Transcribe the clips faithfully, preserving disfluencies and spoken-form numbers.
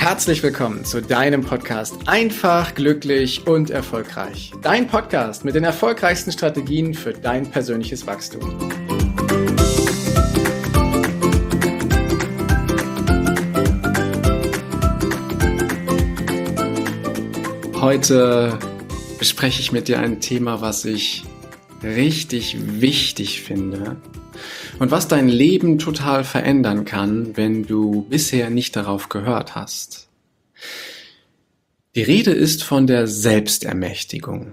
Herzlich willkommen zu deinem Podcast Einfach, glücklich und erfolgreich. Dein Podcast mit den erfolgreichsten Strategien für dein persönliches Wachstum. Heute bespreche ich mit dir ein Thema, was ich richtig wichtig finde und was dein Leben total verändern kann, wenn du bisher nicht darauf gehört hast. Die Rede ist von der Selbstermächtigung.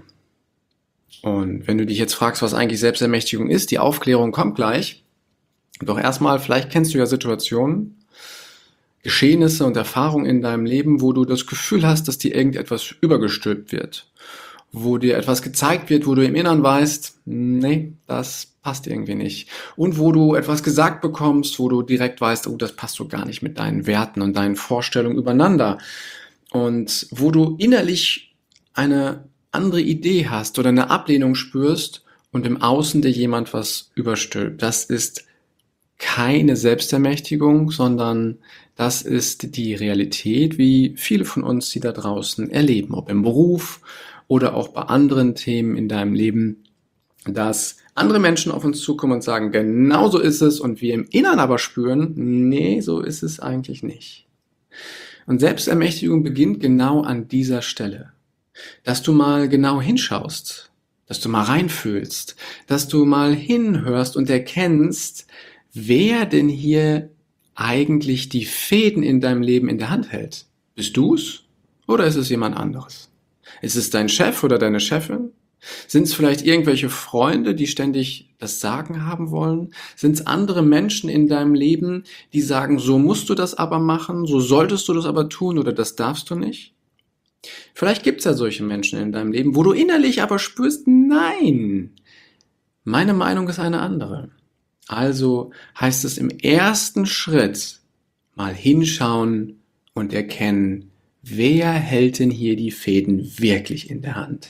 Und wenn du dich jetzt fragst, was eigentlich Selbstermächtigung ist, die Aufklärung kommt gleich. Doch erstmal, vielleicht kennst du ja Situationen, Geschehnisse und Erfahrungen in deinem Leben, wo du das Gefühl hast, dass dir irgendetwas übergestülpt wird. Wo dir etwas gezeigt wird, wo du im Inneren weißt, nee, das passt irgendwie nicht. Und wo du etwas gesagt bekommst, wo du direkt weißt, oh, das passt so gar nicht mit deinen Werten und deinen Vorstellungen übereinander. Und wo du innerlich eine andere Idee hast oder eine Ablehnung spürst und im Außen dir jemand was überstülpt. Das ist keine Selbstermächtigung, sondern das ist die Realität, wie viele von uns sie da draußen erleben, ob im Beruf oder auch bei anderen Themen in deinem Leben, dass andere Menschen auf uns zukommen und sagen, genau so ist es, und wir im Inneren aber spüren, nee, so ist es eigentlich nicht. Und Selbstermächtigung beginnt genau an dieser Stelle, dass du mal genau hinschaust, dass du mal reinfühlst, dass du mal hinhörst und erkennst, wer denn hier eigentlich die Fäden in deinem Leben in der Hand hält. Bist du's oder ist es jemand anderes? Ist es dein Chef oder deine Chefin? Sind es vielleicht irgendwelche Freunde, die ständig das Sagen haben wollen? Sind es andere Menschen in deinem Leben, die sagen, so musst du das aber machen, so solltest du das aber tun oder das darfst du nicht? Vielleicht gibt es ja solche Menschen in deinem Leben, wo du innerlich aber spürst, nein, meine Meinung ist eine andere. Also heißt es im ersten Schritt mal hinschauen und erkennen, wer hält denn hier die Fäden wirklich in der Hand?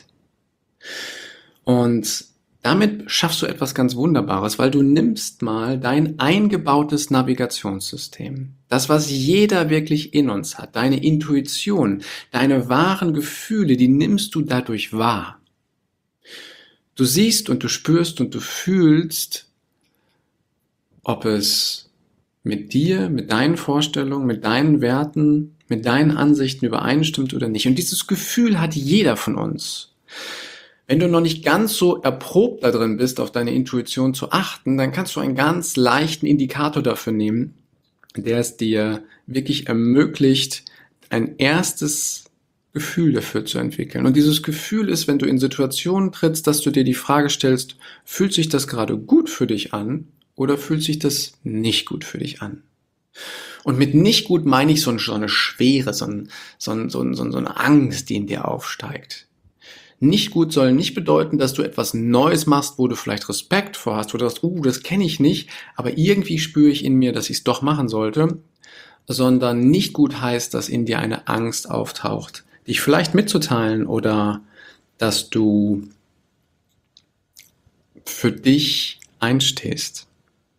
Und damit schaffst du etwas ganz Wunderbares, weil du nimmst mal dein eingebautes Navigationssystem, das, was jeder wirklich in uns hat, deine Intuition, deine wahren Gefühle, die nimmst du dadurch wahr. Du siehst und du spürst und du fühlst, ob es mit dir, mit deinen Vorstellungen, mit deinen Werten, mit deinen Ansichten übereinstimmt oder nicht. Und dieses Gefühl hat jeder von uns. Wenn du noch nicht ganz so erprobt da drin bist, auf deine Intuition zu achten, dann kannst du einen ganz leichten Indikator dafür nehmen, der es dir wirklich ermöglicht, ein erstes Gefühl dafür zu entwickeln. Und dieses Gefühl ist, wenn du in Situationen trittst, dass du dir die Frage stellst, fühlt sich das gerade gut für dich an oder fühlt sich das nicht gut für dich an? Und mit nicht gut meine ich so eine Schwere, so, ein, so, ein, so, ein, so eine Angst, die in dir aufsteigt. Nicht gut soll nicht bedeuten, dass du etwas Neues machst, wo du vielleicht Respekt vor hast, wo du sagst, uh, das kenne ich nicht, aber irgendwie spüre ich in mir, dass ich es doch machen sollte, sondern nicht gut heißt, dass in dir eine Angst auftaucht, dich vielleicht mitzuteilen oder dass du für dich einstehst.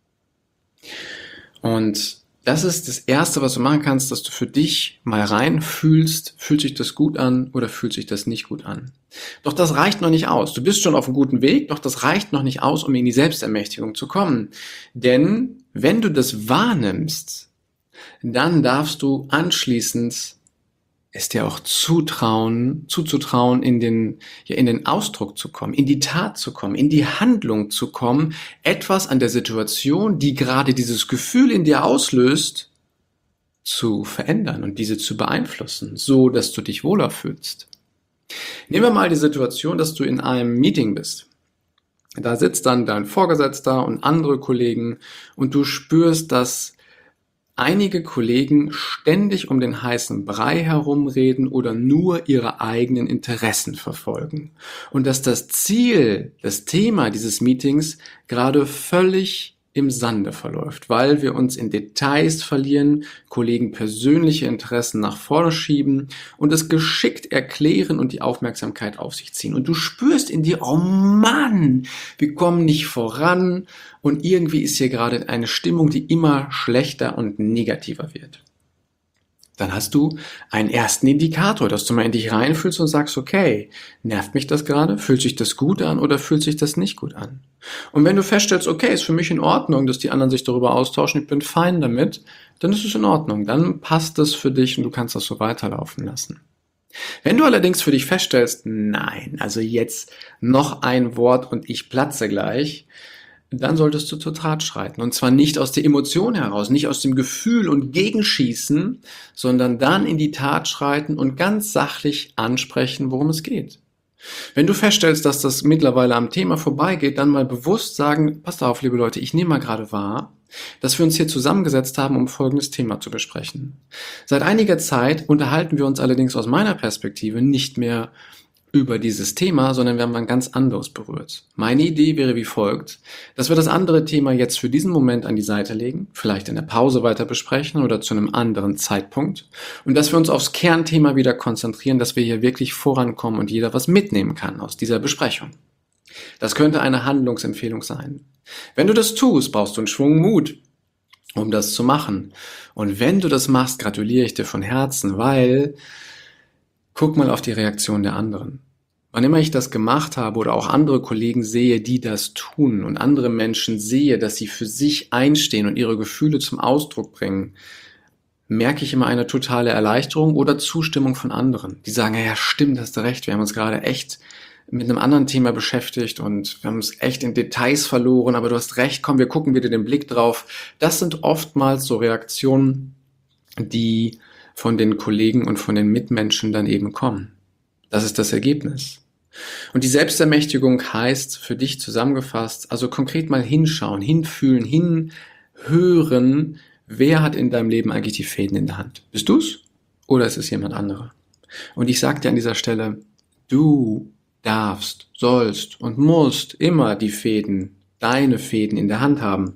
Und das ist das Erste, was du machen kannst, dass du für dich mal reinfühlst, fühlt sich das gut an oder fühlt sich das nicht gut an. Doch das reicht noch nicht aus. Du bist schon auf einem guten Weg, doch das reicht noch nicht aus, um in die Selbstermächtigung zu kommen. Denn wenn du das wahrnimmst, dann darfst du anschließend es dir auch zutrauen, zuzutrauen, in den, ja, in den Ausdruck zu kommen, in die Tat zu kommen, in die Handlung zu kommen, etwas an der Situation, die gerade dieses Gefühl in dir auslöst, zu verändern und diese zu beeinflussen, so dass du dich wohler fühlst. Nehmen wir mal die Situation, dass du in einem Meeting bist. Da sitzt dann dein Vorgesetzter und andere Kollegen und du spürst, dass einige Kollegen ständig um den heißen Brei herumreden oder nur ihre eigenen Interessen verfolgen. Und dass das Ziel, das Thema dieses Meetings gerade völlig im Sande verläuft, weil wir uns in Details verlieren, Kollegen persönliche Interessen nach vorne schieben und es geschickt erklären und die Aufmerksamkeit auf sich ziehen. Und du spürst in dir, oh Mann, wir kommen nicht voran und irgendwie ist hier gerade eine Stimmung, die immer schlechter und negativer wird. Dann hast du einen ersten Indikator, dass du mal in dich reinfühlst und sagst, okay, nervt mich das gerade? Fühlt sich das gut an oder fühlt sich das nicht gut an? Und wenn du feststellst, okay, ist für mich in Ordnung, dass die anderen sich darüber austauschen, ich bin fein damit, dann ist es in Ordnung. Dann passt es für dich und du kannst das so weiterlaufen lassen. Wenn du allerdings für dich feststellst, nein, also jetzt noch ein Wort und ich platze gleich, dann solltest du zur Tat schreiten. Und zwar nicht aus der Emotion heraus, nicht aus dem Gefühl und Gegenschießen, sondern dann in die Tat schreiten und ganz sachlich ansprechen, worum es geht. Wenn du feststellst, dass das mittlerweile am Thema vorbeigeht, dann mal bewusst sagen, passt auf, liebe Leute, ich nehme mal gerade wahr, dass wir uns hier zusammengesetzt haben, um folgendes Thema zu besprechen. Seit einiger Zeit unterhalten wir uns allerdings aus meiner Perspektive nicht mehr über dieses Thema, sondern wir haben ein ganz anderes berührt. Meine Idee wäre wie folgt, dass wir das andere Thema jetzt für diesen Moment an die Seite legen, vielleicht in der Pause weiter besprechen oder zu einem anderen Zeitpunkt und dass wir uns aufs Kernthema wieder konzentrieren, dass wir hier wirklich vorankommen und jeder was mitnehmen kann aus dieser Besprechung. Das könnte eine Handlungsempfehlung sein. Wenn du das tust, brauchst du einen Schwung Mut, um das zu machen. Und wenn du das machst, gratuliere ich dir von Herzen, weil guck mal auf die Reaktion der anderen. Wann immer ich das gemacht habe oder auch andere Kollegen sehe, die das tun und andere Menschen sehe, dass sie für sich einstehen und ihre Gefühle zum Ausdruck bringen, merke ich immer eine totale Erleichterung oder Zustimmung von anderen. Die sagen, ja stimmt, hast du recht, wir haben uns gerade echt mit einem anderen Thema beschäftigt und wir haben uns echt in Details verloren, aber du hast recht, komm, wir gucken wieder den Blick drauf. Das sind oftmals so Reaktionen, die von den Kollegen und von den Mitmenschen dann eben kommen. Das ist das Ergebnis. Und die Selbstermächtigung heißt für dich zusammengefasst, also konkret mal hinschauen, hinfühlen, hinhören, wer hat in deinem Leben eigentlich die Fäden in der Hand? Bist du's oder ist es jemand anderer? Und ich sage dir an dieser Stelle, du darfst, sollst und musst immer die Fäden, deine Fäden in der Hand haben,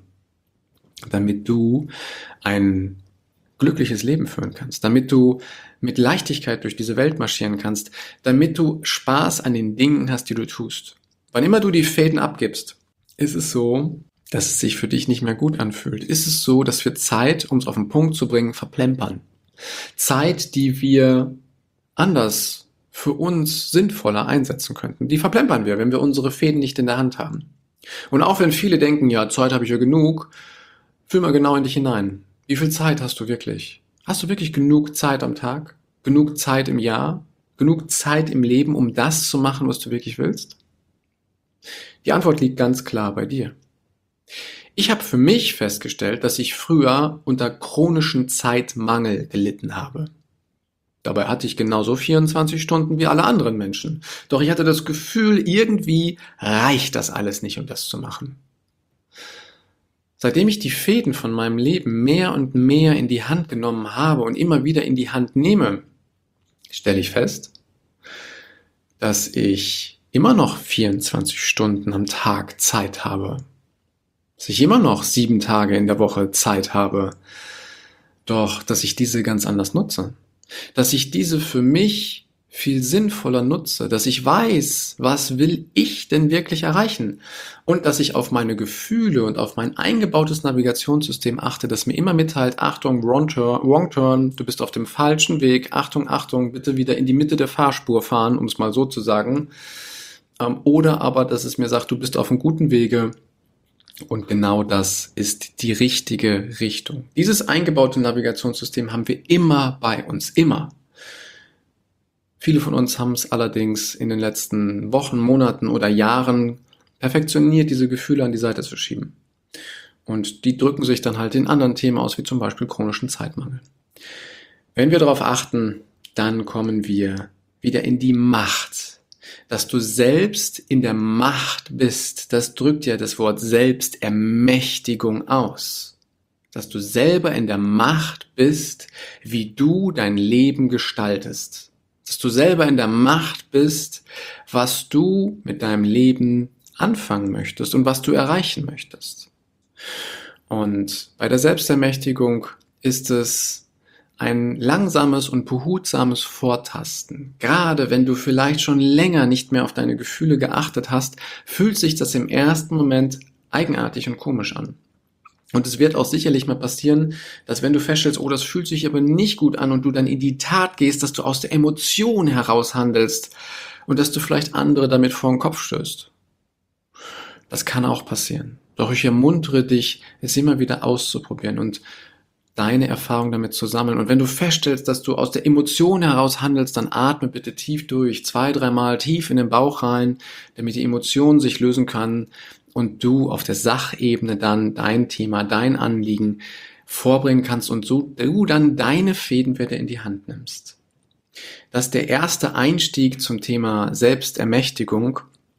damit du ein glückliches Leben führen kannst, damit du mit Leichtigkeit durch diese Welt marschieren kannst, damit du Spaß an den Dingen hast, die du tust. Wann immer du die Fäden abgibst, ist es so, dass es sich für dich nicht mehr gut anfühlt. Ist es so, dass wir Zeit, um es auf den Punkt zu bringen, verplempern. Zeit, die wir anders für uns sinnvoller einsetzen könnten. Die verplempern wir, wenn wir unsere Fäden nicht in der Hand haben. Und auch wenn viele denken, ja, Zeit habe ich ja genug, fühl mal genau in dich hinein. Wie viel Zeit hast du wirklich? Hast du wirklich genug Zeit am Tag? Genug Zeit im Jahr? Genug Zeit im Leben, um das zu machen, was du wirklich willst? Die Antwort liegt ganz klar bei dir. Ich habe für mich festgestellt, dass ich früher unter chronischen Zeitmangel gelitten habe. Dabei hatte ich genauso vierundzwanzig Stunden wie alle anderen Menschen. Doch ich hatte das Gefühl, irgendwie reicht das alles nicht, um das zu machen. Seitdem ich die Fäden von meinem Leben mehr und mehr in die Hand genommen habe und immer wieder in die Hand nehme, stelle ich fest, dass ich immer noch vierundzwanzig Stunden am Tag Zeit habe. Dass ich immer noch sieben Tage in der Woche Zeit habe. Doch, dass ich diese ganz anders nutze. Dass ich diese für mich viel sinnvoller nutze, dass ich weiß, was will ich denn wirklich erreichen und dass ich auf meine Gefühle und auf mein eingebautes Navigationssystem achte, das mir immer mitteilt, Achtung, wrong turn, wrong turn, du bist auf dem falschen Weg, Achtung, Achtung, bitte wieder in die Mitte der Fahrspur fahren, um es mal so zu sagen, oder aber, dass es mir sagt, du bist auf einem guten Wege und genau das ist die richtige Richtung. Dieses eingebaute Navigationssystem haben wir immer bei uns, immer. Viele von uns haben es allerdings in den letzten Wochen, Monaten oder Jahren perfektioniert, diese Gefühle an die Seite zu schieben. Und die drücken sich dann halt in anderen Themen aus, wie zum Beispiel chronischen Zeitmangel. Wenn wir darauf achten, dann kommen wir wieder in die Macht. Dass du selbst in der Macht bist, das drückt ja das Wort Selbstermächtigung aus. Dass du selber in der Macht bist, wie du dein Leben gestaltest. Dass du selber in der Macht bist, was du mit deinem Leben anfangen möchtest und was du erreichen möchtest. Und bei der Selbstermächtigung ist es ein langsames und behutsames Vortasten. Gerade wenn du vielleicht schon länger nicht mehr auf deine Gefühle geachtet hast, fühlt sich das im ersten Moment eigenartig und komisch an. Und es wird auch sicherlich mal passieren, dass wenn du feststellst, oh, das fühlt sich aber nicht gut an und du dann in die Tat gehst, dass du aus der Emotion heraus handelst und dass du vielleicht andere damit vor den Kopf stößt. Das kann auch passieren. Doch ich ermuntere dich, es immer wieder auszuprobieren und deine Erfahrung damit zu sammeln. Und wenn du feststellst, dass du aus der Emotion heraus handelst, dann atme bitte tief durch, zwei, dreimal tief in den Bauch rein, damit die Emotion sich lösen kann und du auf der Sachebene dann dein Thema, dein Anliegen vorbringen kannst und so du dann deine Fäden wieder in die Hand nimmst. Das ist der erste Einstieg zum Thema Selbstermächtigung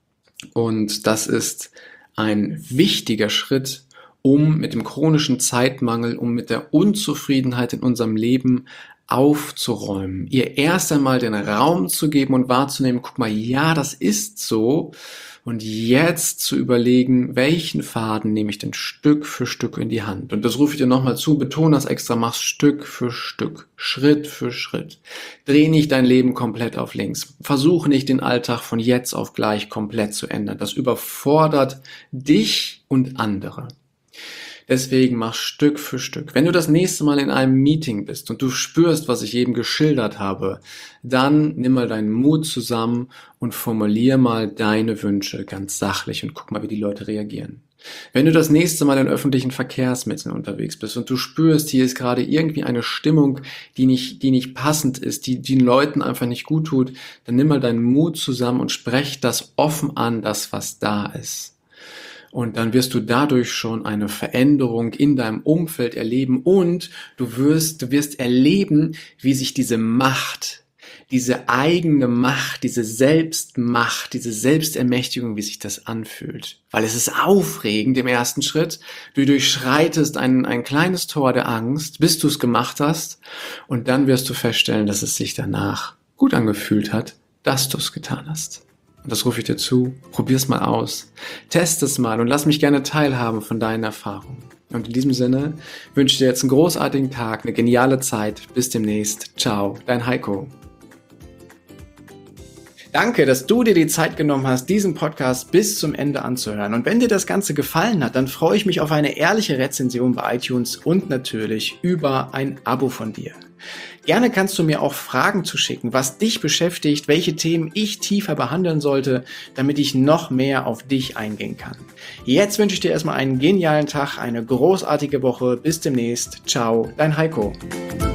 und das ist ein wichtiger Schritt, um mit dem chronischen Zeitmangel, um mit der Unzufriedenheit in unserem Leben aufzuräumen. Ihr erst einmal den Raum zu geben und wahrzunehmen, guck mal, ja, das ist so. Und jetzt zu überlegen, welchen Faden nehme ich denn Stück für Stück in die Hand. Und das rufe ich dir nochmal zu, betone das extra, mach Stück für Stück, Schritt für Schritt. Dreh nicht dein Leben komplett auf links. Versuche nicht den Alltag von jetzt auf gleich komplett zu ändern. Das überfordert dich und andere. Deswegen mach Stück für Stück. Wenn du das nächste Mal in einem Meeting bist und du spürst, was ich eben geschildert habe, dann nimm mal deinen Mut zusammen und formulier mal deine Wünsche ganz sachlich und guck mal, wie die Leute reagieren. Wenn du das nächste Mal in öffentlichen Verkehrsmitteln unterwegs bist und du spürst, hier ist gerade irgendwie eine Stimmung, die nicht, die nicht passend ist, die den Leuten einfach nicht gut tut, dann nimm mal deinen Mut zusammen und sprech das offen an, das was da ist. Und dann wirst du dadurch schon eine Veränderung in deinem Umfeld erleben und du wirst, du wirst erleben, wie sich diese Macht, diese eigene Macht, diese Selbstmacht, diese Selbstermächtigung, wie sich das anfühlt. Weil es ist aufregend im ersten Schritt. Du durchschreitest ein, ein kleines Tor der Angst, bis du es gemacht hast und dann wirst du feststellen, dass es sich danach gut angefühlt hat, dass du es getan hast. Und das rufe ich dir zu. Probier's mal aus. Test es mal und lass mich gerne teilhaben von deinen Erfahrungen. Und in diesem Sinne wünsche ich dir jetzt einen großartigen Tag, eine geniale Zeit. Bis demnächst. Ciao, dein Heiko. Danke, dass du dir die Zeit genommen hast, diesen Podcast bis zum Ende anzuhören. Und wenn dir das Ganze gefallen hat, dann freue ich mich auf eine ehrliche Rezension bei iTunes und natürlich über ein Abo von dir. Gerne kannst du mir auch Fragen zuschicken, was dich beschäftigt, welche Themen ich tiefer behandeln sollte, damit ich noch mehr auf dich eingehen kann. Jetzt wünsche ich dir erstmal einen genialen Tag, eine großartige Woche. Bis demnächst. Ciao, dein Heiko.